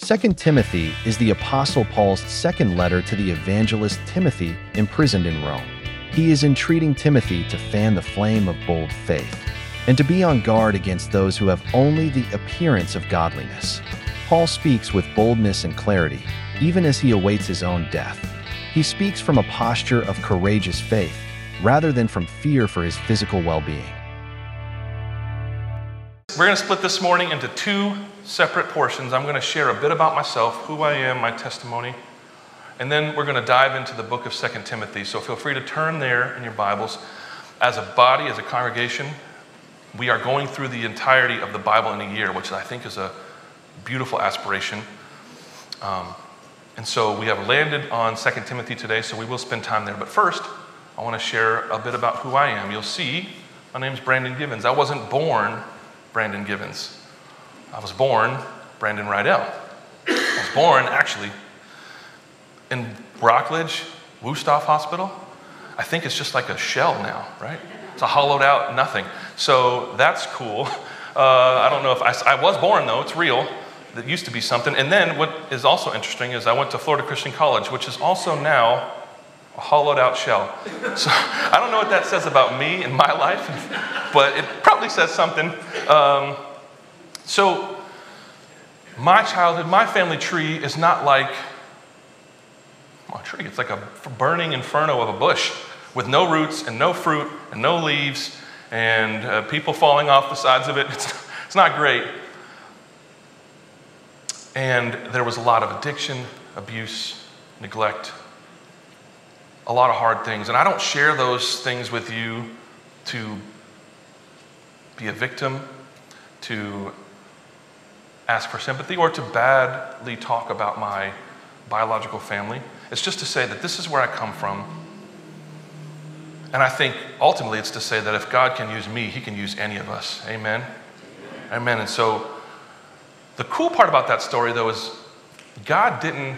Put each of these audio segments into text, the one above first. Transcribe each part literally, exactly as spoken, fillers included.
Second Timothy is the Apostle Paul's second letter to the evangelist Timothy, imprisoned in Rome. He is entreating Timothy to fan the flame of bold faith and to be on guard against those who have only the appearance of godliness. Paul speaks with boldness and clarity, even as he awaits his own death. He speaks from a posture of courageous faith, rather than from fear for his physical well-being. We're going to split this morning into two separate portions. I'm going to share a bit about myself, who I am, my testimony, and then we're going to dive into the book of Second Timothy. So feel free to turn there in your Bibles. As a body, as a congregation, we are going through the entirety of the Bible in a year, which I think is a beautiful aspiration. Um, and so we have landed on Second Timothy today, so we will spend time there. But first, I want to share a bit about who I am. You'll see, my name's Brandon Givens. I wasn't born Brandon Givens. I was born Brandon Rydell. I was born, actually, in Rockledge, Wusthof Hospital. I think it's just like a shell now, right? It's a hollowed out nothing. So that's cool. Uh, I don't know if I, I was born, though. It's real. That used to be something. And then what is also interesting is I went to Florida Christian College, which is also now a hollowed out shell. So I don't know what that says about me and my life, but it probably says something. Um, so my childhood, my family tree is not like a tree. It's like a burning inferno of a bush with no roots and no fruit and no leaves and uh, people falling off the sides of it. It's, it's not great. And there was a lot of addiction, abuse, neglect, a lot of hard things. And I don't share those things with you to be a victim, to ask for sympathy, or to badly talk about my biological family. It's just to say that this is where I come from. And I think ultimately it's to say that if God can use me, he can use any of us. Amen? Amen. And so the cool part about that story, though, is God didn't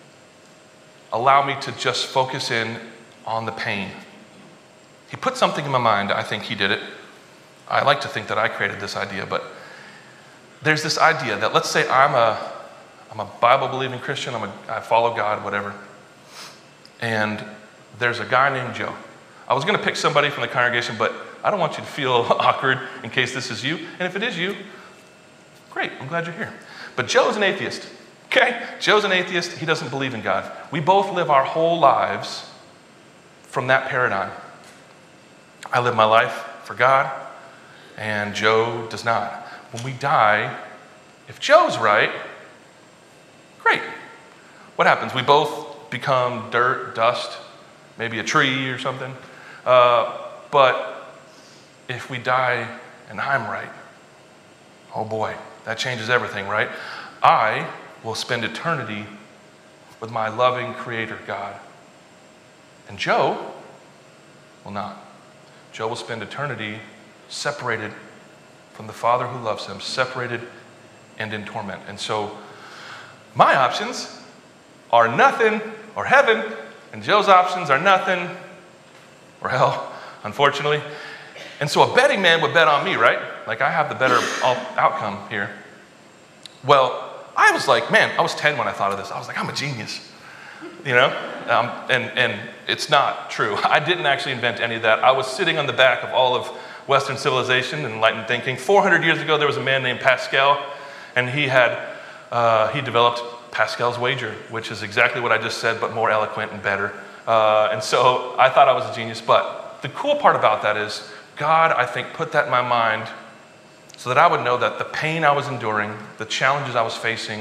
allow me to just focus in on the pain. He put something in my mind. I think he did it. I like to think that I created this idea, but there's this idea that, let's say I'm a I'm a Bible-believing Christian, I'm a, I follow God, whatever, and there's a guy named Joe. I was going to pick somebody from the congregation, but I don't want you to feel awkward in case this is you, and if it is you, great, I'm glad you're here. But Joe's an atheist, okay? Joe's an atheist, he doesn't believe in God. We both live our whole lives from that paradigm. I live my life for God, and Joe does not. When we die, if Joe's right, great. What happens? We both become dirt, dust, maybe a tree or something. Uh, but if we die and I'm right, oh boy, that changes everything, right? I will spend eternity with my loving Creator God. And Joe will not. Joe will spend eternity separated from the Father who loves him, separated and in torment. And so my options are nothing or heaven, and Joe's options are nothing or hell, unfortunately. And so a betting man would bet on me, right? Like I have the better outcome here. Well, I was like, man, I was ten when I thought of this. I was like, I'm a genius, you know? Um, and, and it's not true. I didn't actually invent any of that. I was sitting on the back of all of Western civilization and enlightened thinking. four hundred years ago, there was a man named Pascal, and he had, uh, he developed Pascal's wager, which is exactly what I just said, but more eloquent and better. Uh, and so I thought I was a genius, but the cool part about that is God, I think, put that in my mind so that I would know that the pain I was enduring, the challenges I was facing,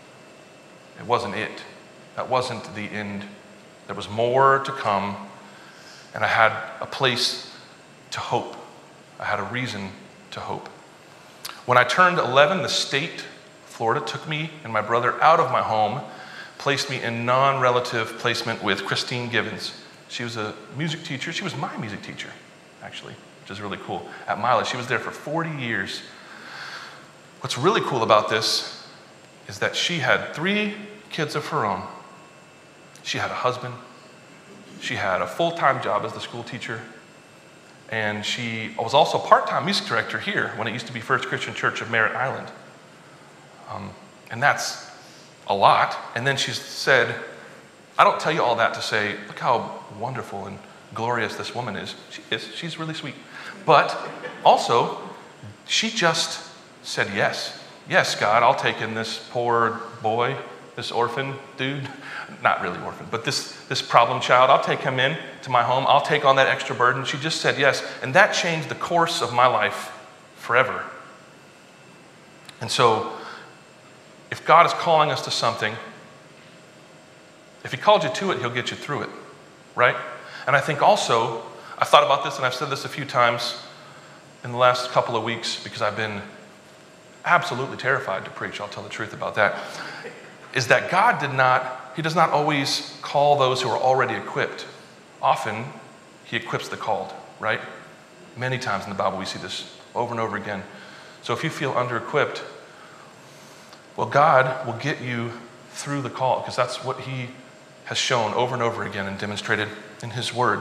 it wasn't it. That wasn't the end. There was more to come, and I had a place to hope. I had a reason to hope. When I turned eleven, the state, Florida, took me and my brother out of my home, placed me in non-relative placement with Christine Givens. She was a music teacher. She was my music teacher, actually, which is really cool. At Miles, she was there for forty years. What's really cool about this is that she had three kids of her own. She had a husband. She had a full-time job as the school teacher. And she was also part-time music director here when it used to be First Christian Church of Merritt Island. Um, and that's a lot. And then she said, I don't tell you all that to say, look how wonderful and glorious this woman is. She is. She's really sweet. But also, she just said yes. Yes, God, I'll take in this poor boy, this orphan dude. Not really orphan, but this, this problem child. I'll take him in to my home. I'll take on that extra burden. She just said yes. And that changed the course of my life forever. And so, if God is calling us to something, if he called you to it, he'll get you through it, right? And I think also, I've thought about this and I've said this a few times in the last couple of weeks because I've been absolutely terrified to preach. I'll tell the truth about that. Is that God did not, he does not always call those who are already equipped. Often, he equips the called, right? Many times in the Bible we see this over and over again. So if you feel under-equipped, well, God will get you through the call because that's what he has shown over and over again and demonstrated in his word.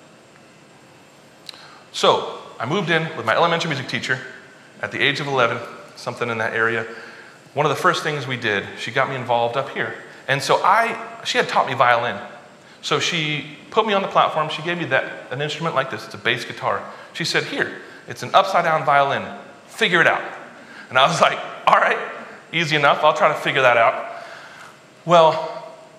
So I moved in with my elementary music teacher at the age of eleven, something in that area. One of the first things we did, she got me involved up here. And so I, she had taught me violin. So she put me on the platform. She gave me that an instrument like this. It's a bass guitar. She said, here, it's an upside down violin. Figure it out. And I was like, all right, easy enough. I'll try to figure that out. Well,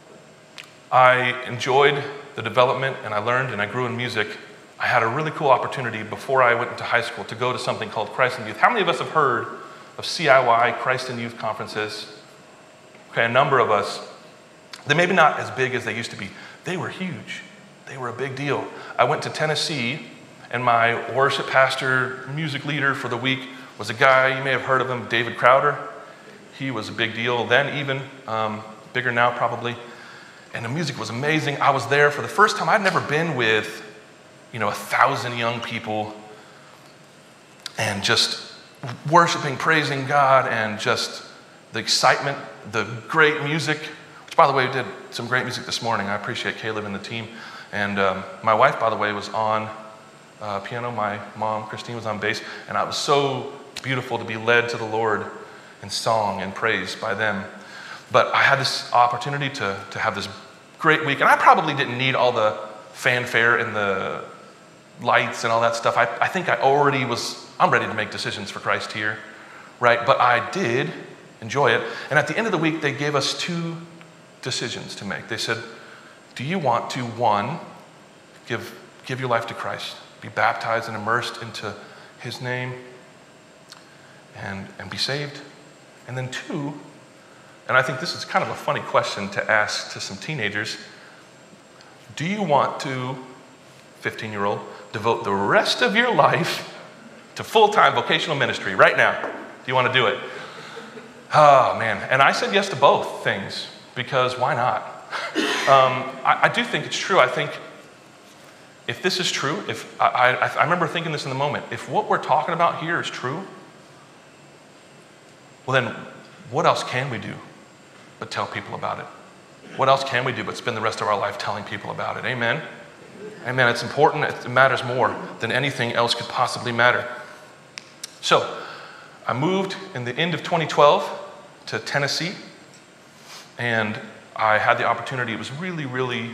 I enjoyed the development and I learned and I grew in music. I had a really cool opportunity before I went into high school to go to something called Christ in Youth. How many of us have heard of C I Y, Christ in Youth conferences? Okay, a number of us. They're maybe not as big as they used to be. They were huge. They were a big deal. I went to Tennessee and my worship pastor, music leader for the week was a guy, you may have heard of him, David Crowder. He was a big deal then even, um, bigger now probably. And the music was amazing. I was there for the first time. I'd never been with, you know, a thousand young people and just worshiping, praising God, and just the excitement, the great music, which, by the way, we did some great music this morning. I appreciate Caleb and the team. And um, my wife, by the way, was on uh, piano. My mom, Christine, was on bass. And it was so beautiful to be led to the Lord in song and praise by them. But I had this opportunity to, to have this great week. And I probably didn't need all the fanfare and the lights and all that stuff. I, I think I already was, I'm ready to make decisions for Christ here, right? But I did enjoy it. And at the end of the week, they gave us two decisions to make. They said, do you want to, one, give, give your life to Christ, be baptized and immersed into his name and, and be saved? And then two, and I think this is kind of a funny question to ask to some teenagers. Do you want to, fifteen-year-old, devote the rest of your life to full-time vocational ministry right now? Do you want to do it? Oh, man. And I said yes to both things because why not? um, I, I do think it's true. I think if this is true, if I, I, I remember thinking this in the moment, if what we're talking about here is true, well then what else can we do but tell people about it? What else can we do but spend the rest of our life telling people about it? Amen? Amen. It's important. It matters more than anything else could possibly matter. So I moved in the end of twenty twelve to Tennessee, and I had the opportunity. It was really, really,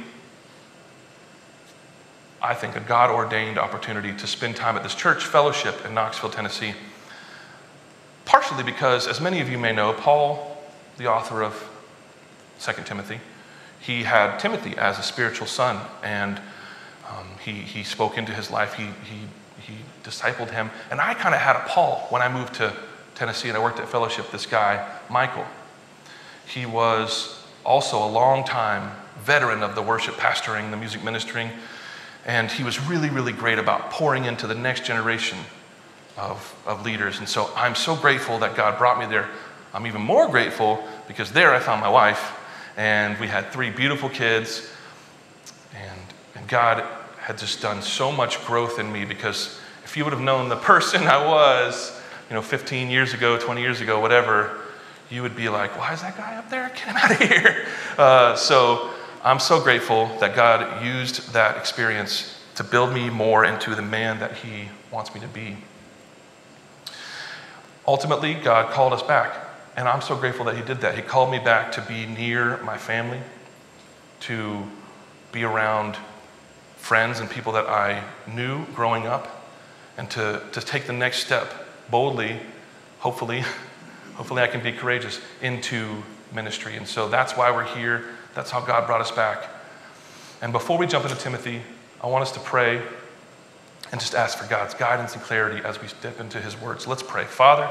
I think, a God-ordained opportunity to spend time at this church fellowship in Knoxville, Tennessee. Partially because, as many of you may know, Paul, the author of Second Timothy, he had Timothy as a spiritual son, and um, he, he spoke into his life. He, he, he discipled him. And I kind of had a Paul when I moved to Tennessee and I worked at Fellowship, this guy, Michael. He was also a long-time veteran of the worship pastoring, the music ministering, and he was really, really great about pouring into the next generation of, of leaders. And so I'm so grateful that God brought me there. I'm even more grateful because there I found my wife, and we had three beautiful kids, and, and God had just done so much growth in me, because if you would have known the person I was, you know, fifteen years ago, twenty years ago, whatever, you would be like, why is that guy up there? Get him out of here. Uh, so I'm so grateful that God used that experience to build me more into the man that he wants me to be. Ultimately, God called us back And I'm so grateful that he did that. He called me back to be near my family, to be around friends and people that I knew growing up, and to, to take the next step boldly, hopefully, hopefully I can be courageous, into ministry. And so that's why we're here. That's how God brought us back. And before we jump into Timothy, I want us to pray and just ask for God's guidance and clarity as we step into his words. Let's pray. Father,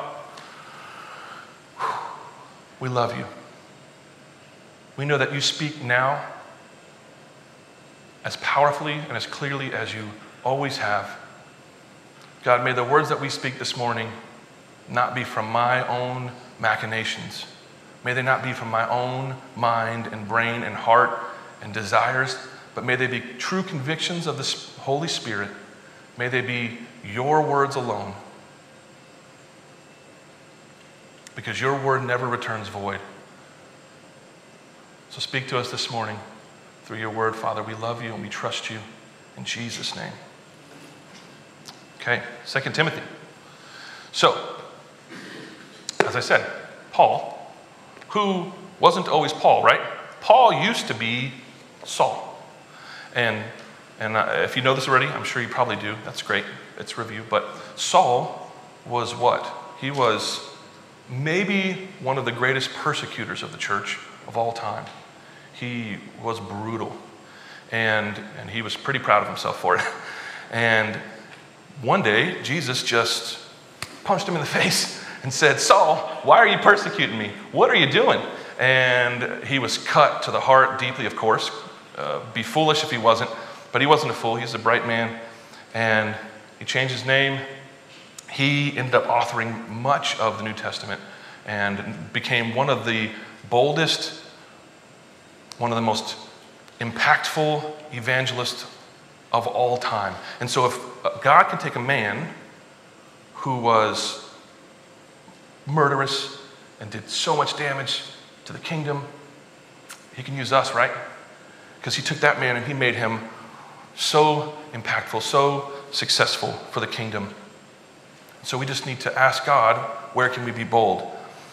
we love you. We know that you speak now as powerfully and as clearly as you always have. God, may the words that we speak this morning not be from my own machinations. May they not be from my own mind and brain and heart and desires, but may they be true convictions of the Holy Spirit. May they be your words alone. Because your word never returns void. So speak to us this morning through your word, Father. We love you and we trust you in Jesus' name. Okay, Second Timothy. So, as I said, Paul, who wasn't always Paul, right? Paul used to be Saul. And, and uh, if you know this already, I'm sure you probably do. That's great. It's review. But Saul was what? He was maybe one of the greatest persecutors of the church of all time. He was brutal, and, and he was pretty proud of himself for it. And one day, Jesus just punched him in the face and said, Saul, why are you persecuting me? What are you doing? And he was cut to the heart deeply, of course. Uh, be foolish if he wasn't, but he wasn't a fool. He's a bright man, and he changed his name. He ended up authoring much of the New Testament and became one of the boldest, one of the most impactful evangelists of all time. And so if God can take a man who was murderous and did so much damage to the kingdom, he can use us, right? Because he took that man and he made him so impactful, so successful for the kingdom. So we just need to ask God, where can we be bold?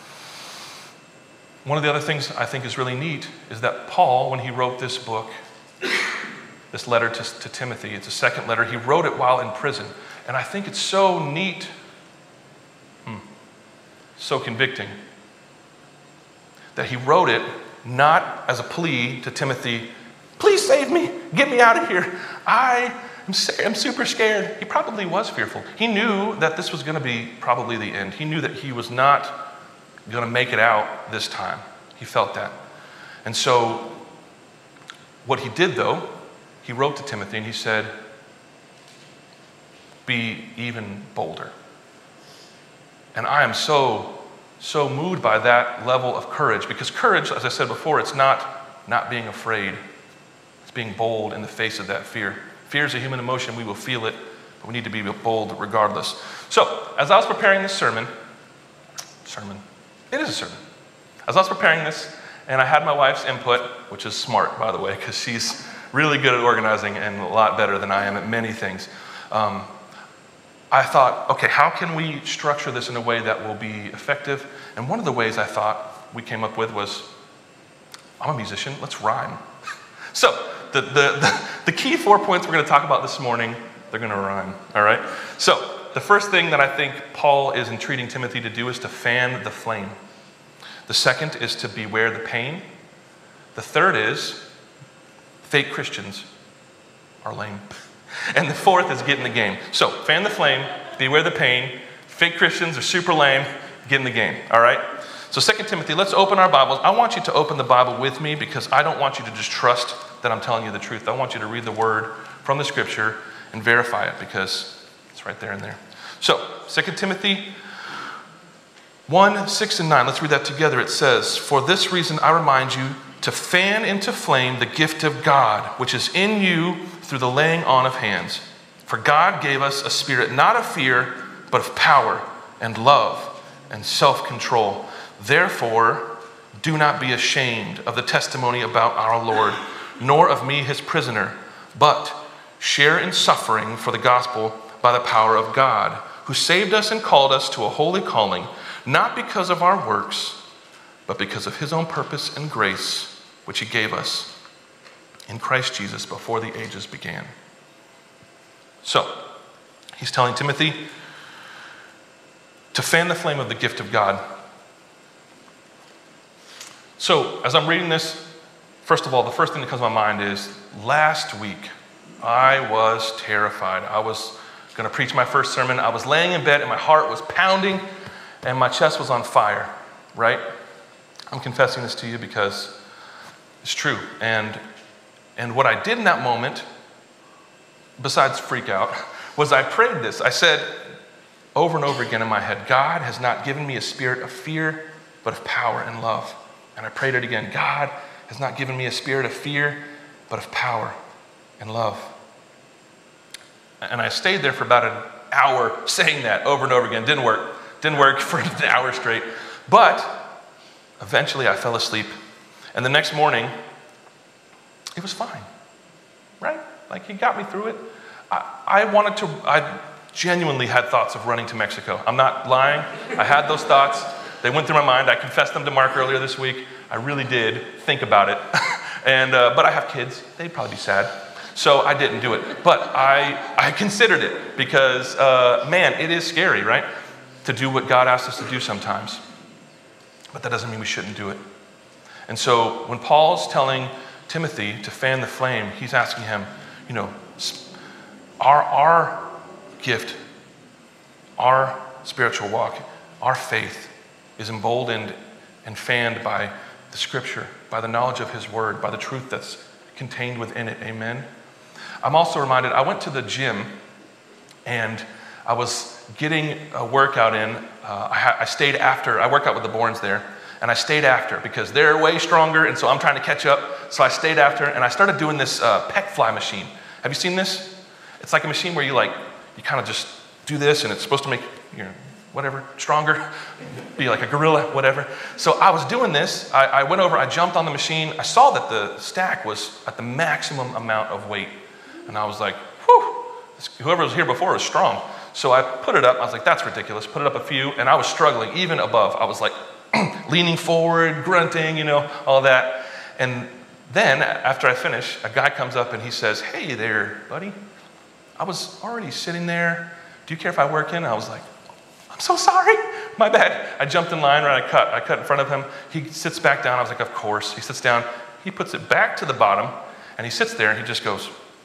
One of the other things I think is really neat is that Paul, when he wrote this book, this letter to, to Timothy, it's a second letter, he wrote it while in prison. And I think it's so neat, hmm, so convicting, that he wrote it not as a plea to Timothy, please save me, get me out of here. I I'm, I'm super scared. He probably was fearful. He knew that this was going to be probably the end. He knew that he was not going to make it out this time. He felt that. And so what he did, though, he wrote to Timothy and he said, be even bolder. And I am so, so moved by that level of courage, because courage, as I said before, it's not not being afraid. It's being bold in the face of that fear. Fear is a human emotion. We will feel it, but we need to be bold regardless. So, as I was preparing this sermon, sermon, it is a sermon. As I was preparing this, and I had my wife's input, which is smart, by the way, because she's really good at organizing and a lot better than I am at many things. Um, I thought, okay, how can we structure this in a way that will be effective? And one of the ways I thought we came up with was, I'm a musician, let's rhyme. So, the, the, the, the key four points we're going to talk about this morning, they're going to rhyme, all right? So, the first thing that I think Paul is entreating Timothy to do is to fan the flame. The second is to beware the pain. The third is fake Christians are lame. And the fourth is get in the game. So, fan the flame, beware the pain, fake Christians are super lame, get in the game, all right? So Second Timothy, let's open our Bibles. I want you to open the Bible with me because I don't want you to just trust that I'm telling you the truth. I want you to read the word from the scripture and verify it because it's right there and there. So, Second Timothy one, six, and nine. Let's read that together. It says, for this reason I remind you to fan into flame the gift of God, which is in you through the laying on of hands. For God gave us a spirit not of fear, but of power and love and self-control. Therefore, do not be ashamed of the testimony about our Lord, nor of me, his prisoner, but share in suffering for the gospel by the power of God, who saved us and called us to a holy calling, not because of our works, but because of his own purpose and grace, which he gave us in Christ Jesus before the ages began. So, he's telling Timothy to fan the flame of the gift of God. So, as I'm reading this, first of all, the first thing that comes to my mind is last week, I was terrified. I was going to preach my first sermon. I was laying in bed and my heart was pounding and my chest was on fire, right? I'm confessing this to you because it's true. And, and what I did in that moment, besides freak out, was I prayed this. I said over and over again in my head, God has not given me a spirit of fear, but of power and love. And I prayed it again. God has not given me a spirit of fear, but of power and love. And I stayed there for about an hour saying that over and over again. Didn't work. Didn't work for an hour straight. But eventually I fell asleep. And the next morning, it was fine, right? Like he got me through it. I, I wanted to, I genuinely had thoughts of running to Mexico. I'm not lying. I had those thoughts. They went through my mind. I confessed them to Mark earlier this week. I really did think about it. and uh, But I have kids. They'd probably be sad. So I didn't do it. But I, I considered it because, uh, man, it is scary, right? To do what God asks us to do sometimes. But that doesn't mean we shouldn't do it. And so when Paul's telling Timothy to fan the flame, he's asking him, you know, our, our gift, our spiritual walk, our faith is emboldened and fanned by the scripture, by the knowledge of his word, by the truth that's contained within it. Amen. I'm also reminded, I went to the gym and I was getting a workout in. Uh, I, ha- I stayed after, I work out with the Bournes there, and I stayed after because they're way stronger, and so I'm trying to catch up. So I stayed after, and I started doing this uh, pec fly machine. Have you seen this? It's like a machine where you like, you kind of just do this, and it's supposed to make you know, whatever, stronger, be like a gorilla, whatever. So I was doing this. I, I went over, I jumped on the machine. I saw that the stack was at the maximum amount of weight, and I was like, whew, whoever was here before was strong. So I put it up. I was like, that's ridiculous. Put it up a few, and I was struggling, even above. I was like leaning forward, grunting, you know, all that. And then after I finish, a guy comes up and he says, hey there, buddy. I was already sitting there. Do you care if I work in? I was like, I'm so sorry. My bad. I jumped in line, right? I cut. I cut in front of him. He sits back down. I was like, of course. He sits down. He puts it back to the bottom, and he sits there, and he just goes,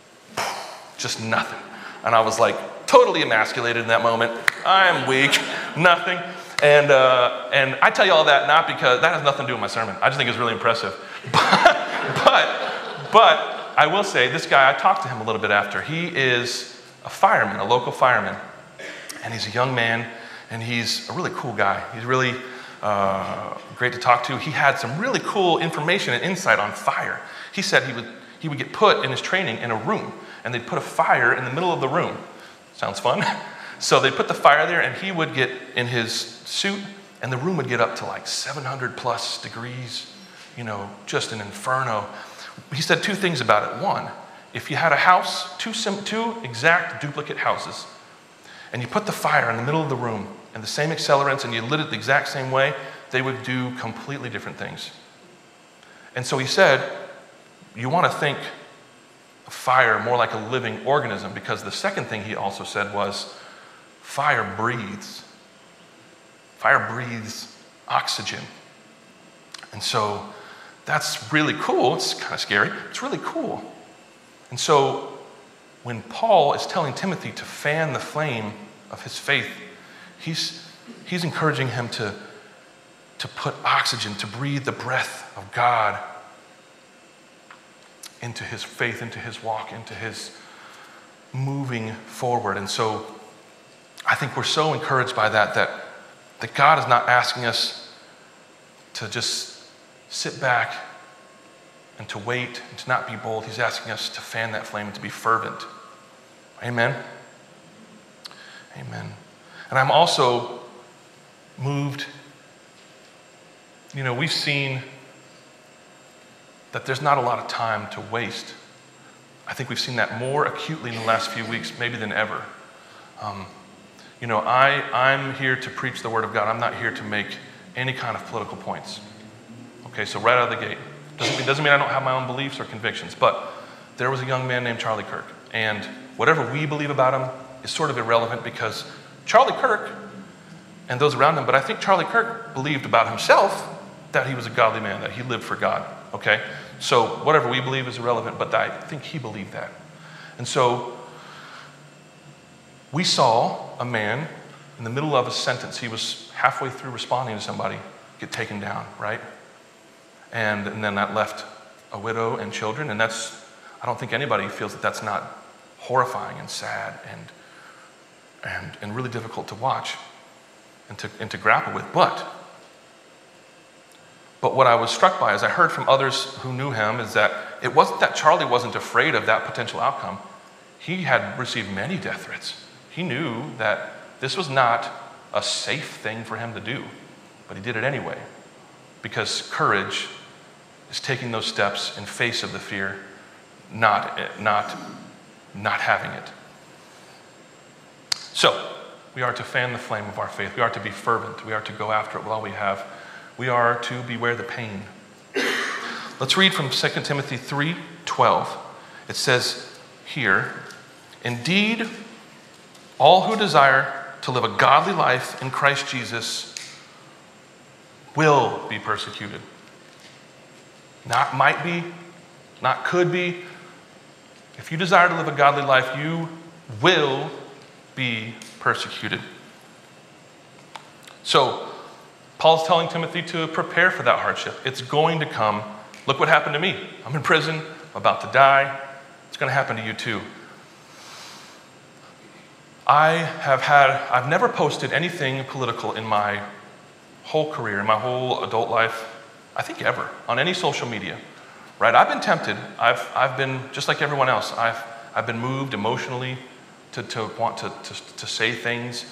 just nothing. And I was like, totally emasculated in that moment. I'm weak, nothing. And uh, and I tell you all that not because that has nothing to do with my sermon. I just think it's really impressive. But, but, but I will say, this guy, I talked to him a little bit after. He is a fireman, a local fireman. And he's a young man, and he's a really cool guy. He's really uh, great to talk to. He had some really cool information and insight on fire. He said he would he would get put in his training in a room, and they'd put a fire in the middle of the room. Sounds fun. So they'd put the fire there, and he would get in his suit, and the room would get up to like seven hundred plus degrees, you know, just an inferno. He said two things about it. One, if you had a house, two, sim- two exact duplicate houses, and you put the fire in the middle of the room and the same accelerants, and you lit it the exact same way, they would do completely different things. And so he said, you want to think of fire more like a living organism, because the second thing he also said was, fire breathes. Fire breathes oxygen. And so that's really cool. It's kind of scary. It's really cool. And so when Paul is telling Timothy to fan the flame of his faith, he's, he's encouraging him to, to put oxygen, to breathe the breath of God into his faith, into his walk, into his moving forward. And so I think we're so encouraged by that, that, that God is not asking us to just sit back and to wait and to not be bold. He's asking us to fan that flame and to be fervent. Amen? Amen. And I'm also moved. You know, we've seen that there's not a lot of time to waste. I think we've seen that more acutely in the last few weeks, maybe than ever. Um, you know, I, I'm here to preach the word of God. I'm not here to make any kind of political points. Okay, so right out of the gate. Doesn't mean, doesn't mean I don't have my own beliefs or convictions, but there was a young man named Charlie Kirk, and whatever we believe about him is sort of irrelevant because Charlie Kirk and those around him, but I think Charlie Kirk believed about himself that he was a godly man, that he lived for God, okay? So whatever we believe is irrelevant, but I think he believed that. And so we saw a man in the middle of a sentence, he was halfway through responding to somebody, get taken down, right? And, and then that left a widow and children, and that's, I don't think anybody feels that that's not horrifying and sad and, and, and really difficult to watch and to, and to grapple with. But, but what I was struck by, as I heard from others who knew him, is that it wasn't that Charlie wasn't afraid of that potential outcome. He had received many death threats. He knew that this was not a safe thing for him to do, but he did it anyway, because courage is taking those steps in face of the fear, not, not, not having it. So, we are to fan the flame of our faith. We are to be fervent. We are to go after it with all we have. We are to beware the pain. Let's read from Second Timothy three twelve. It says here, "Indeed, all who desire to live a godly life in Christ Jesus will be persecuted." Not might be, not could be. If you desire to live a godly life, you will be persecuted. So, Paul's telling Timothy to prepare for that hardship. It's going to come. Look what happened to me. I'm in prison. I'm about to die. It's going to happen to you too. I have had, I've never posted anything political in my whole career, in my whole adult life, I think ever, on any social media, right? I've been tempted. I've, I've been, just like everyone else, I've, I've been moved emotionally to, to want to, to, to say things.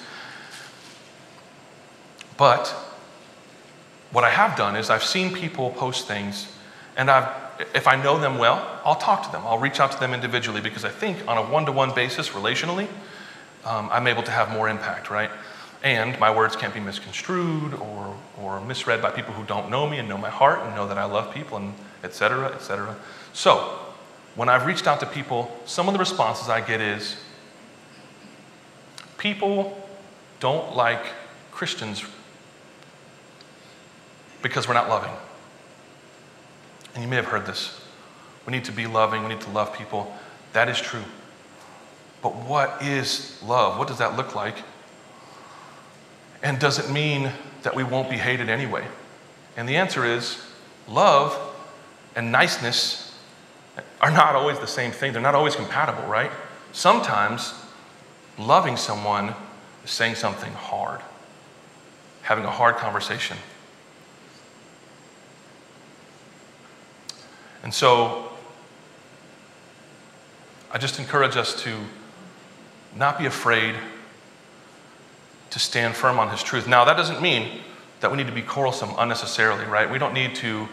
But what I have done is I've seen people post things, and I've, if I know them well, I'll talk to them. I'll reach out to them individually, because I think on a one-to-one basis, relationally, um, I'm able to have more impact, right? And my words can't be misconstrued or, or misread by people who don't know me and know my heart and know that I love people, and et cetera, et cetera. So when I've reached out to people, some of the responses I get is, people don't like Christians because we're not loving. And you may have heard this. We need to be loving, we need to love people. That is true. But what is love? What does that look like? And does it mean that we won't be hated anyway? And the answer is, love and niceness are not always the same thing. They're not always compatible, right? Sometimes loving someone is saying something hard, having a hard conversation. And so I just encourage us to not be afraid to stand firm on his truth. Now, that doesn't mean that we need to be quarrelsome unnecessarily, right? We don't need to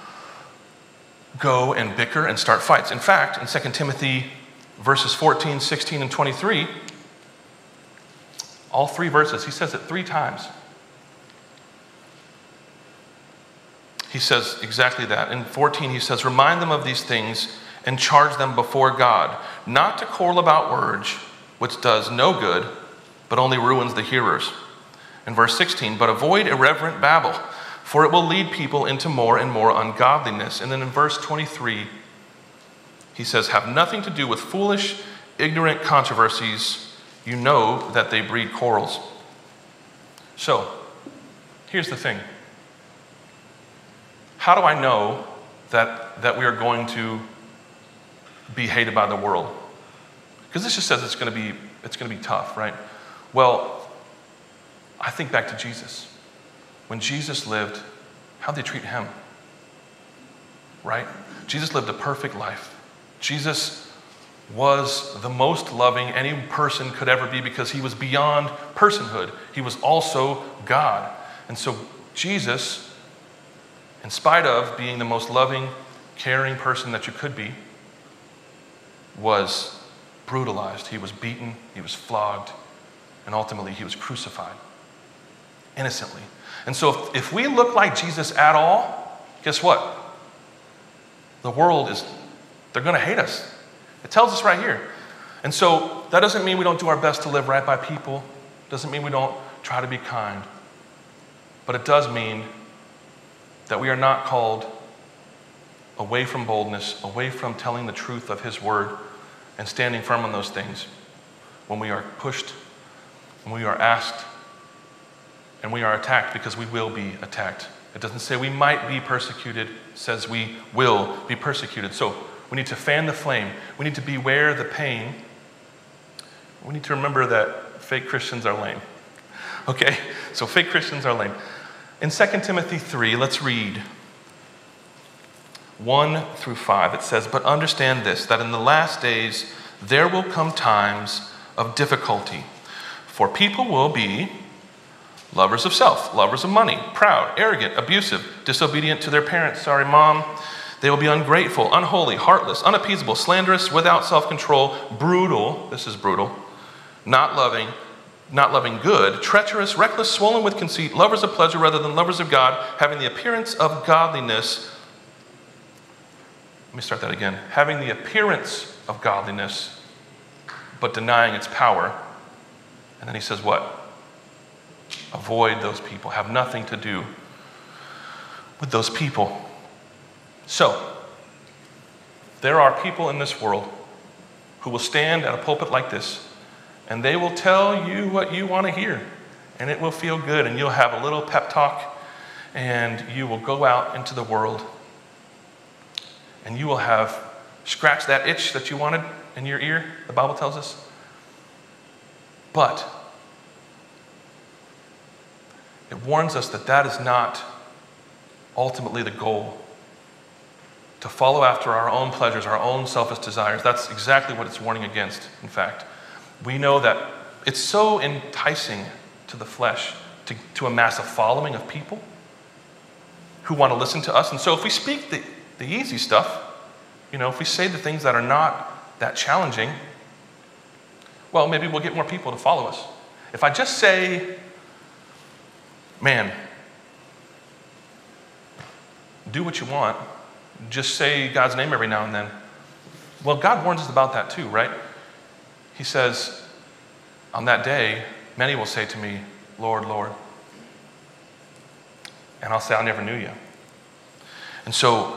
go and bicker and start fights. In fact, in Second Timothy verses fourteen, sixteen, and twenty-three, all three verses, he says it three times. He says exactly that. In fourteen, he says, "Remind them of these things and charge them before God, not to quarrel about words, which does no good, but only ruins the hearers." In verse sixteen, "But avoid irreverent babble, for it will lead people into more and more ungodliness." And then in verse twenty-three, he says, "Have nothing to do with foolish, ignorant controversies. You know that they breed quarrels." So, here's the thing. How do I know that, that we are going to be hated by the world? Because this just says it's going to be it's going to be tough, right? Well, I think back to Jesus. When Jesus lived, how'd they treat him? Right? Jesus lived a perfect life. Jesus was the most loving any person could ever be, because he was beyond personhood. He was also God. And so Jesus, in spite of being the most loving, caring person that you could be, was brutalized. He was beaten, he was flogged, and ultimately he was crucified innocently. And so if, if we look like Jesus at all, guess what? The world is, they're going to hate us. It tells us right here. And so that doesn't mean we don't do our best to live right by people. Doesn't mean we don't try to be kind. But it does mean that we are not called away from boldness, away from telling the truth of his word and standing firm on those things when we are pushed, when we are asked, and we are attacked, because we will be attacked. It doesn't say we might be persecuted, it says we will be persecuted. So we need to fan the flame. We need to beware the pain. We need to remember that fake Christians are lame. Okay, so fake Christians are lame. In Second Timothy three, let's read one through five. It says, "But understand this, that in the last days there will come times of difficulty. For people will be lovers of self, lovers of money, proud, arrogant, abusive, disobedient to their parents." Sorry, mom. "They will be ungrateful, unholy, heartless, unappeasable, slanderous, without self-control, brutal," this is brutal, "not loving, not loving good, treacherous, reckless, swollen with conceit, lovers of pleasure rather than lovers of God, having the appearance of godliness." Let me start that again. "Having the appearance of godliness, but denying its power." And then he says what? Avoid those people. Have nothing to do with those people. So, there are people in this world who will stand at a pulpit like this, and they will tell you what you want to hear, and it will feel good, and you'll have a little pep talk, and you will go out into the world, and you will have scratched that itch that you wanted in your ear, the Bible tells us. But it warns us that that is not ultimately the goal. To follow after our own pleasures, our own selfish desires. That's exactly what it's warning against, in fact. We know that it's so enticing to the flesh to, to amass a following of people who want to listen to us. And so if we speak the, the easy stuff, you know, if we say the things that are not that challenging, well, maybe we'll get more people to follow us. If I just say, man, do what you want, just say God's name every now and then. Well, God warns us about that too, right? He says, on that day, many will say to me, "Lord, Lord." And I'll say, "I never knew you." And so,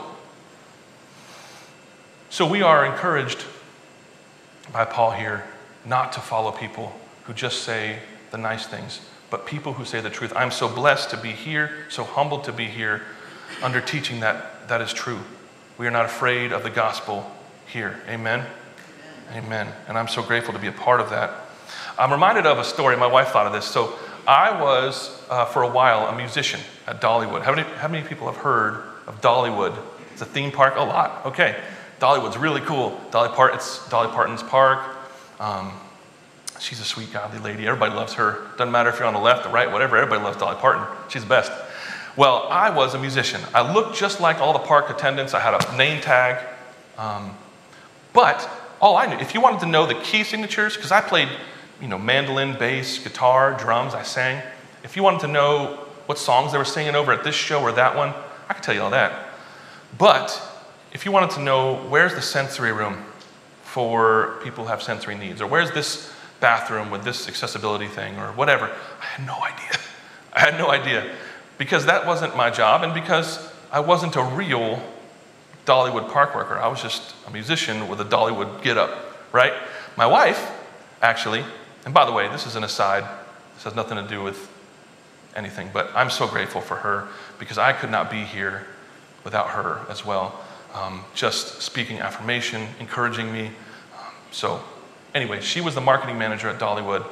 so we are encouraged by Paul here not to follow people who just say the nice things, but people who say the truth. I'm so blessed to be here, so humbled to be here under teaching that that is true. We are not afraid of the gospel here. Amen? Amen. Amen. And I'm so grateful to be a part of that. I'm reminded of a story. My wife thought of this. So I was, uh, for a while, a musician at Dollywood. How many, how many people have heard of Dollywood? It's a theme park. A lot. Okay. Dollywood's really cool. Dolly Part, it's Dolly Parton's park. Um, she's a sweet, godly lady. Everybody loves her. Doesn't matter if you're on the left, the right, whatever. Everybody loves Dolly Parton. She's the best. Well, I was a musician. I looked just like all the park attendants. I had a name tag. Um, but all I knew, if you wanted to know the key signatures, because I played, you know, mandolin, bass, guitar, drums, I sang. If you wanted to know what songs they were singing over at this show or that one, I could tell you all that. But if you wanted to know where's the sensory room for people who have sensory needs, or where's this bathroom with this accessibility thing, or whatever, I had no idea. I had no idea. Because that wasn't my job, and because I wasn't a real Dollywood park worker. I was just a musician with a Dollywood get-up, right? My wife, actually, and by the way, this is an aside. This has nothing to do with anything, but I'm so grateful for her because I could not be here without her as well. Um, just speaking affirmation, encouraging me. Um, so anyway, she was the marketing manager at Dollywood.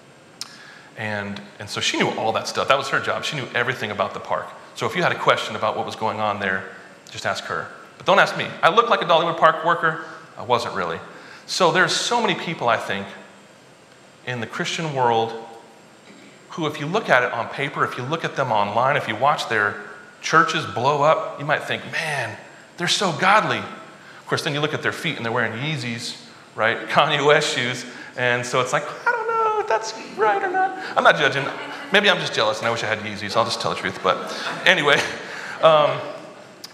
And, and so she knew all that stuff. That was her job. She knew everything about the park. So if you had a question about what was going on there, just ask her. But don't ask me. I looked like a Dollywood park worker. I wasn't really. So there's so many people, I think, in the Christian world who, if you look at it on paper, if you look at them online, if you watch their churches blow up, you might think, man, they're so godly. Of course, then you look at their feet and they're wearing Yeezys, right? Kanye West shoes. And so it's like, I don't know if that's right or not. I'm not judging. Maybe I'm just jealous and I wish I had Yeezys. I'll just tell the truth. But anyway, um,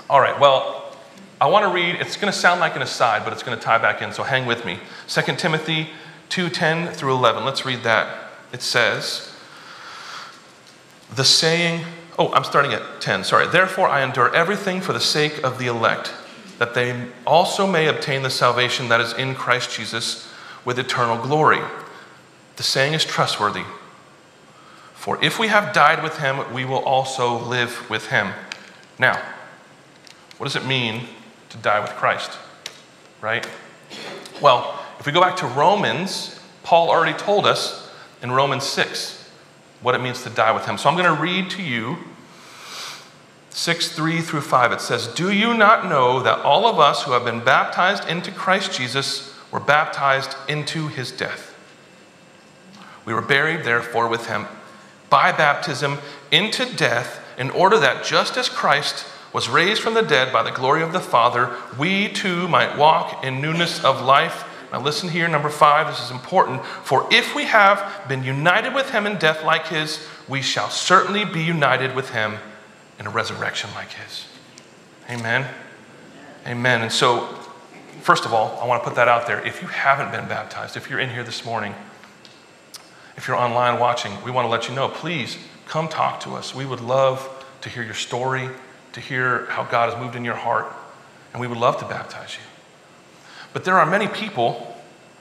All right, well, I want to read, it's going to sound like an aside, but it's going to tie back in, so hang with me. Second Timothy two ten through eleven. Let's read that. It says, the saying, oh, I'm starting at ten, sorry. Therefore I endure everything for the sake of the elect, that they also may obtain the salvation that is in Christ Jesus with eternal glory. The saying is trustworthy. For if we have died with him, we will also live with him. Now, what does it mean to die with Christ? Right? Well, if we go back to Romans, Paul already told us in Romans six what it means to die with him. So I'm going to read to you six, three through five. It says, do you not know that all of us who have been baptized into Christ Jesus were baptized into his death? We were buried, therefore, with him by baptism into death, in order that just as Christ was raised from the dead by the glory of the Father, we too might walk in newness of life. Now listen here, number five, this is important. For if we have been united with him in death like his, we shall certainly be united with him in a resurrection like his. Amen. Amen. And so, first of all, I want to put that out there. If you haven't been baptized, if you're in here this morning, if you're online watching, we want to let you know, please come talk to us. We would love to hear your story, to hear how God has moved in your heart, and we would love to baptize you. But there are many people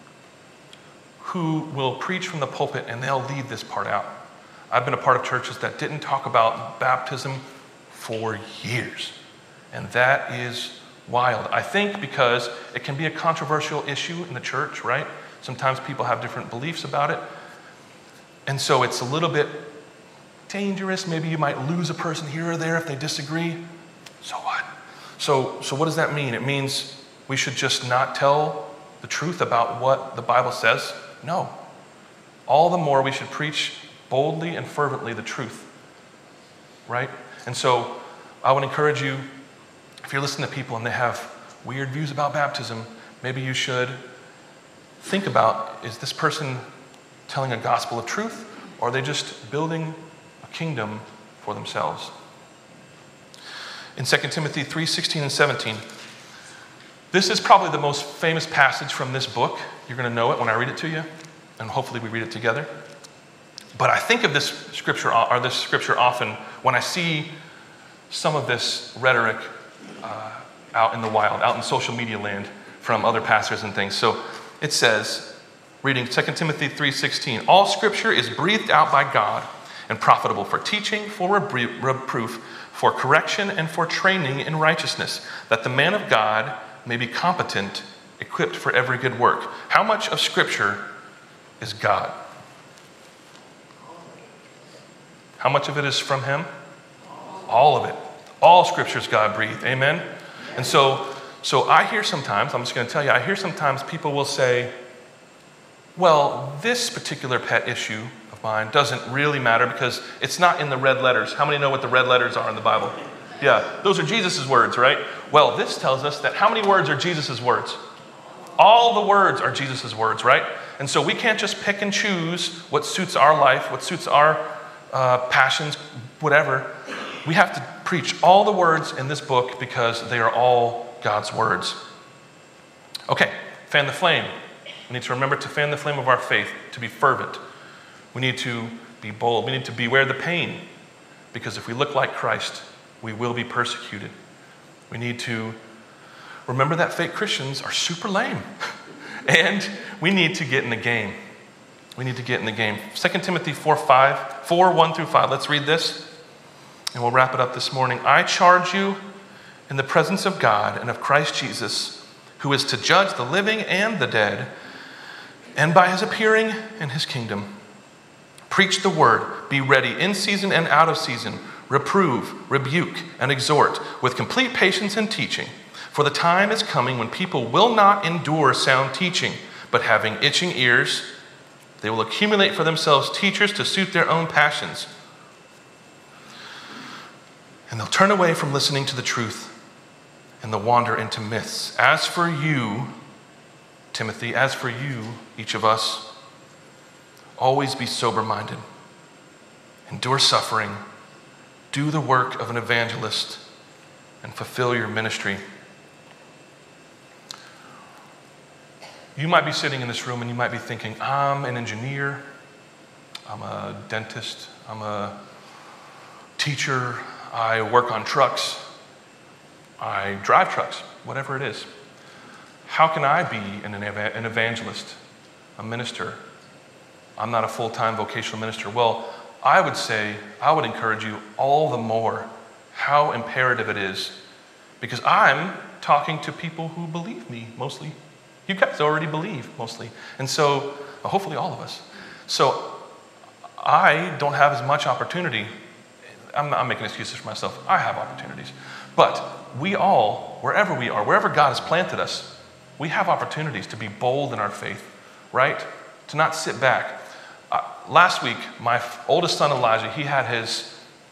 who will preach from the pulpit and they'll leave this part out. I've been a part of churches that didn't talk about baptism for years, and that is wild. I think because it can be a controversial issue in the church, right? Sometimes people have different beliefs about it. And so it's a little bit dangerous. Maybe you might lose a person here or there if they disagree. So what? So, so what does that mean? It means we should just not tell the truth about what the Bible says? No. All the more we should preach boldly and fervently the truth, right? And so I would encourage you, if you're listening to people and they have weird views about baptism, maybe you should think about, is this person telling a gospel of truth, or are they just building a kingdom for themselves? In Second Timothy three sixteen and seventeen, this is probably the most famous passage from this book. You're going to know it when I read it to you, and hopefully we read it together. But I think of this scripture, or this scripture often when I see some of this rhetoric uh, out in the wild, out in social media land from other pastors and things. So it says, reading Second Timothy three sixteen, all scripture is breathed out by God and profitable for teaching, for repro- reproof, for correction, and for training in righteousness, that the man of God may be competent, equipped for every good work. How much of scripture is God? How much of it is from him? All of it. All scripture is God-breathed. Amen? And so, so I hear sometimes, I'm just going to tell you, I hear sometimes people will say, well, this particular pet issue of mine doesn't really matter because it's not in the red letters. How many know what the red letters are in the Bible? Yeah, those are Jesus' words, right? Well, this tells us that how many words are Jesus' words? All the words are Jesus' words, right? And so we can't just pick and choose what suits our life, what suits our uh, passions, whatever. We have to preach all the words in this book because they are all God's words. Okay, fan the flame. We need to remember to fan the flame of our faith, to be fervent. We need to be bold. We need to beware the pain, because if we look like Christ, we will be persecuted. We need to remember that fake Christians are super lame, and we need to get in the game. We need to get in the game. Second Timothy four, five, four, one through five. Let's read this, and we'll wrap it up this morning. I charge you in the presence of God and of Christ Jesus, who is to judge the living and the dead, and by his appearing in his kingdom. Preach the word, be ready in season and out of season, reprove, rebuke, and exhort with complete patience and teaching. For the time is coming when people will not endure sound teaching, but having itching ears, they will accumulate for themselves teachers to suit their own passions. And they'll turn away from listening to the truth and they'll wander into myths. As for you, Timothy, as for you, each of us, always be sober-minded, endure suffering, do the work of an evangelist, and fulfill your ministry. You might be sitting in this room and you might be thinking, I'm an engineer, I'm a dentist, I'm a teacher, I work on trucks, I drive trucks, whatever it is. How can I be an, an evangelist, a minister? I'm not a full-time vocational minister. Well, I would say, I would encourage you all the more how imperative it is, because I'm talking to people who believe me mostly. You guys already believe mostly. And so, hopefully all of us. So, I don't have as much opportunity. I'm not making excuses for myself. I have opportunities. But we all, wherever we are, wherever God has planted us, we have opportunities to be bold in our faith, right? To not sit back. Uh, last week, my f- oldest son, Elijah, he had his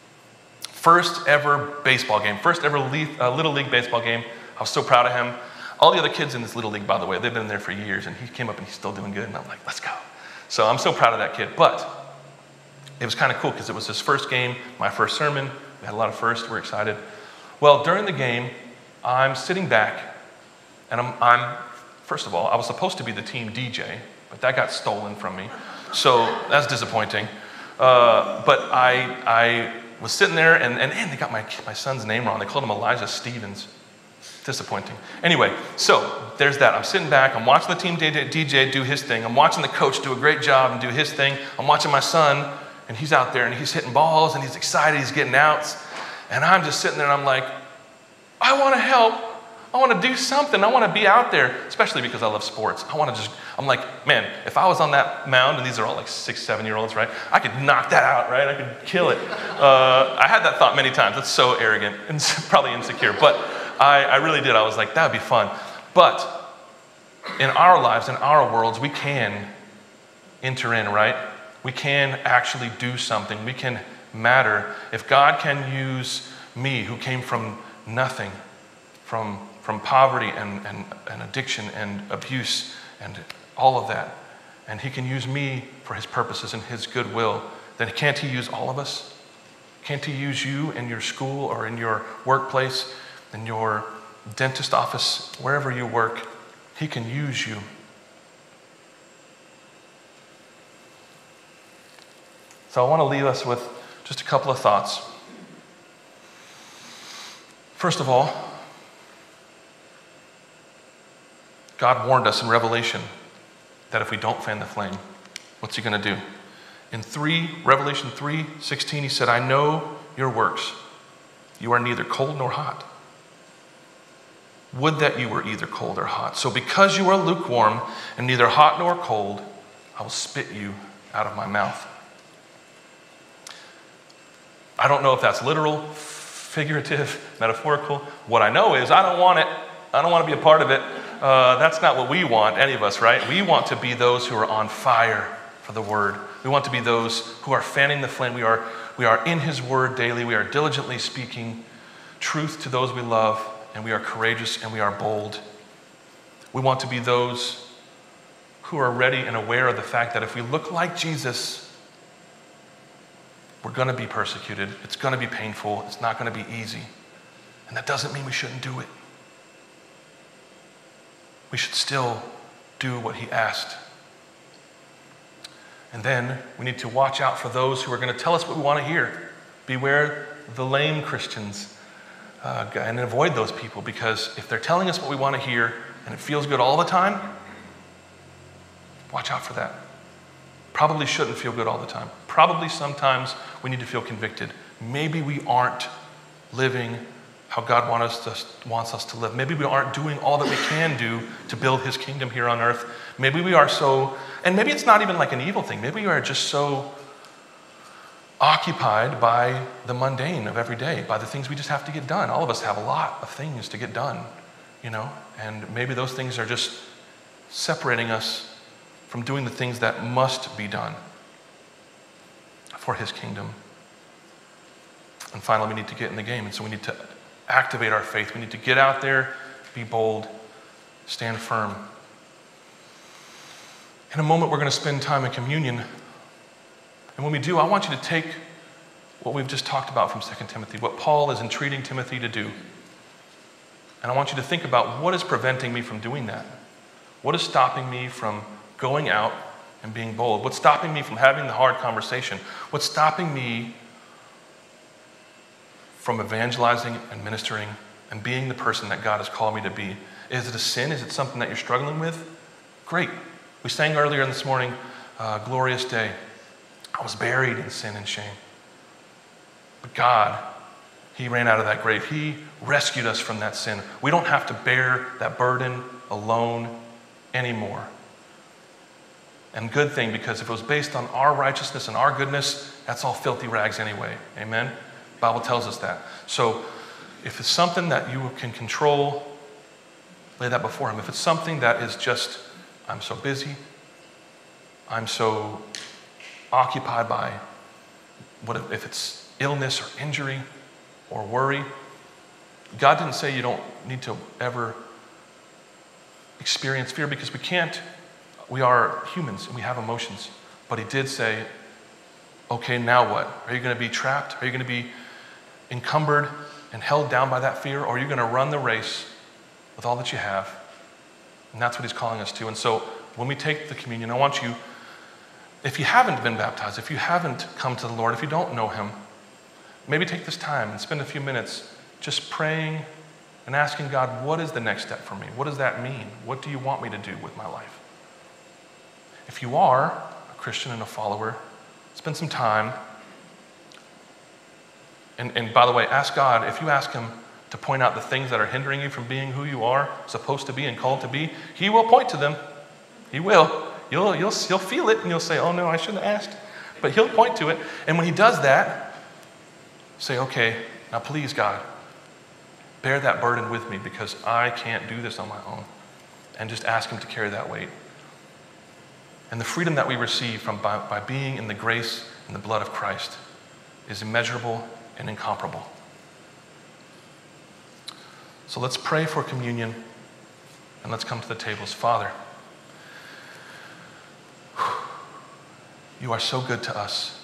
first ever baseball game, first ever le- uh, Little League baseball game. I was so proud of him. All the other kids in this Little League, by the way, they've been there for years, and he came up and he's still doing good, and I'm like, let's go. So I'm so proud of that kid. But it was kind of cool because it was his first game, my first sermon. We had a lot of firsts. We're excited. Well, during the game, I'm sitting back, and I'm, I'm, first of all, I was supposed to be the team D J, but that got stolen from me. So that's disappointing. Uh, but I I was sitting there, and, and, and they got my, my son's name wrong. They called him Elijah Stevens. Disappointing. Anyway, so there's that. I'm sitting back. I'm watching the team D J do his thing. I'm watching the coach do a great job and do his thing. I'm watching my son, and he's out there, and he's hitting balls, and he's excited. He's getting outs. And I'm just sitting there, and I'm like, I want to help. I want to do something. I want to be out there, especially because I love sports. I want to just, I'm like, man, if I was on that mound, and these are all like six, seven-year-olds, right? I could knock that out, right? I could kill it. Uh, I had that thought many times. That's so arrogant and probably insecure. But I, I really did. I was like, that would be fun. But in our lives, in our worlds, we can enter in, right? We can actually do something. We can matter. If God can use me, who came from nothing, from, from poverty and, and, and addiction and abuse and all of that, and he can use me for his purposes and his goodwill, then can't he use all of us? Can't he use you in your school or in your workplace, in your dentist office, wherever you work? He can use you. So I want to leave us with just a couple of thoughts. First of all, God warned us in Revelation that if we don't fan the flame, what's he going to do? In three, Revelation three sixteen, he said, I know your works. You are neither cold nor hot. Would that you were either cold or hot. So because you are lukewarm and neither hot nor cold, I will spit you out of my mouth. I don't know if that's literal, figurative, metaphorical. What I know is I don't want it. I don't want to be a part of it. Uh, that's not what we want, any of us, right? We want to be those who are on fire for the word. We want to be those who are fanning the flame. We are, we are in his word daily. We are diligently speaking truth to those we love, and we are courageous and we are bold. We want to be those who are ready and aware of the fact that if we look like Jesus, we're going to be persecuted. It's going to be painful. It's not going to be easy. And that doesn't mean we shouldn't do it. We should still do what he asked. And then we need to watch out for those who are going to tell us what we want to hear. Beware the lame Christians. Uh, and avoid those people, because if they're telling us what we want to hear and it feels good all the time, watch out for that. Probably shouldn't feel good all the time. Probably sometimes we need to feel convicted. Maybe we aren't living how God want us to, wants us to live. Maybe we aren't doing all that we can do to build his kingdom here on earth. Maybe we are so, and maybe it's not even like an evil thing. Maybe we are just so occupied by the mundane of every day, by the things we just have to get done. All of us have a lot of things to get done, you know, and maybe those things are just separating us from doing the things that must be done for his kingdom. And finally, we need to get in the game, and so we need to activate our faith. We need to get out there, be bold, stand firm. In a moment, we're going to spend time in communion. And when we do, I want you to take what we've just talked about from Second Timothy, what Paul is entreating Timothy to do. And I want you to think about what is preventing me from doing that. What is stopping me from going out and being bold? What's stopping me from having the hard conversation? What's stopping me from evangelizing and ministering and being the person that God has called me to be? Is it a sin? Is it something that you're struggling with? Great. We sang earlier this morning, uh, Glorious Day. I was buried in sin and shame. But God, He ran out of that grave. He rescued us from that sin. We don't have to bear that burden alone anymore. And good thing, because if it was based on our righteousness and our goodness, that's all filthy rags anyway. Amen? The Bible tells us that. So if it's something that you can control, lay that before Him. If it's something that is just, I'm so busy, I'm so occupied by, what if, if it's illness or injury or worry, God didn't say you don't need to ever experience fear, because we can't. We are humans and we have emotions. But He did say, okay, now what? Are you going to be trapped? Are you going to be encumbered and held down by that fear? Or are you going to run the race with all that you have? And that's what He's calling us to. And so when we take the communion, I want you, if you haven't been baptized, if you haven't come to the Lord, if you don't know Him, maybe take this time and spend a few minutes just praying and asking God, what is the next step for me? What does that mean? What do you want me to do with my life? If you are a Christian and a follower, spend some time. And, and by the way, ask God, if you ask Him to point out the things that are hindering you from being who you are supposed to be and called to be, He will point to them. He will. You'll, you'll, you'll feel it and you'll say, oh no, I shouldn't have asked. But He'll point to it. And when He does that, say, okay, now please God, bear that burden with me, because I can't do this on my own. And just ask Him to carry that weight. And the freedom that we receive from by, by being in the grace and the blood of Christ is immeasurable and incomparable. So let's pray for communion, and let's come to the tables. Father, You are so good to us.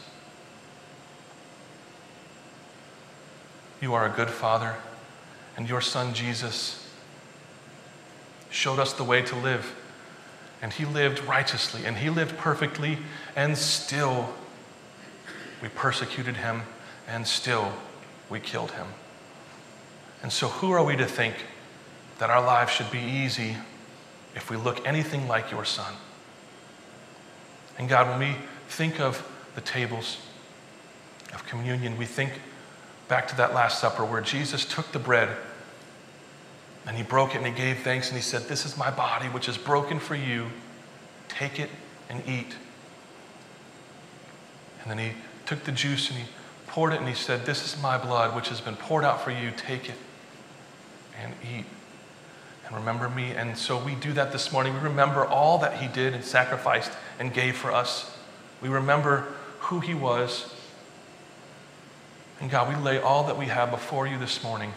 You are a good Father, and Your Son Jesus showed us the way to live. And He lived righteously, and He lived perfectly, and still we persecuted Him, and still we killed Him. And so who are we to think that our lives should be easy if we look anything like Your Son? And God, when we think of the tables of communion, we think back to that Last Supper where Jesus took the bread and He broke it and He gave thanks and He said, this is my body which is broken for you. Take it and eat. And then He took the juice and He poured it and He said, this is my blood which has been poured out for you. Take it and eat and remember me. And so we do that this morning. We remember all that He did and sacrificed and gave for us. We remember who He was. And God, we lay all that we have before You this morning,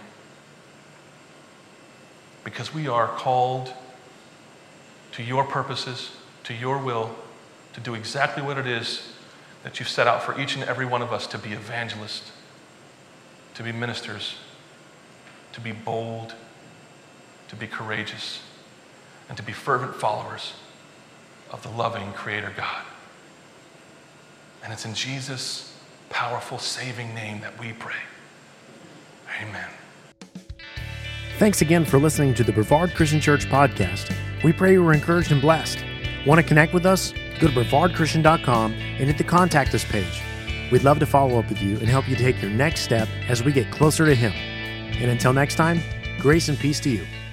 because we are called to Your purposes, to Your will, to do exactly what it is that You've set out for each and every one of us, to be evangelists, to be ministers, to be bold, to be courageous, and to be fervent followers of the loving Creator God. And it's in Jesus' powerful, saving name that we pray. Amen. Thanks again for listening to the Brevard Christian Church podcast. We pray you were encouraged and blessed. Want to connect with us? Go to brevard christian dot com and hit the Contact Us page. We'd love to follow up with you and help you take your next step as we get closer to Him. And until next time, grace and peace to you.